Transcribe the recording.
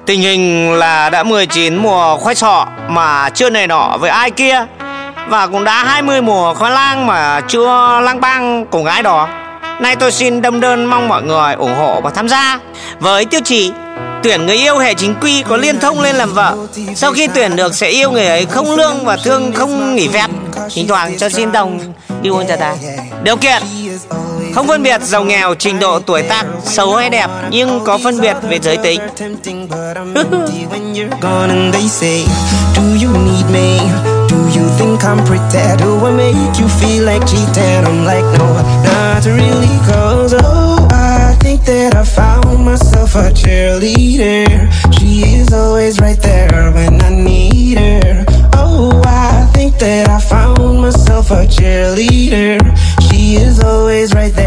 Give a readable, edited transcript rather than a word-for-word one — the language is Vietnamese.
Tình hình là đã 19 mùa khoai sọ mà chưa nề nọ với ai kia, và cũng đã 20 mùa khoai lang mà chưa lang bang cùng gái đó. Nay tôi xin đâm đơn mong mọi người ủng hộ và tham gia. Với tiêu chí tuyển người yêu hệ chính quy có liên thông lên làm vợ. Sau khi tuyển được sẽ yêu người ấy không lương và thương không nghỉ phép, thỉnh thoảng cho xin đồng đi uống trà đá. Điều kiện không phân biệt giàu nghèo, trình độ, tuổi tác, xấu hay đẹp, nhưng có phân biệt về giới tính. You think I'm pretend? Do I make you feel like cheating? I'm like, no, not really, cause oh, I think that I found myself a cheerleader. She is always right there when I need her. Oh, I think that I found myself a cheerleader. She is always right there.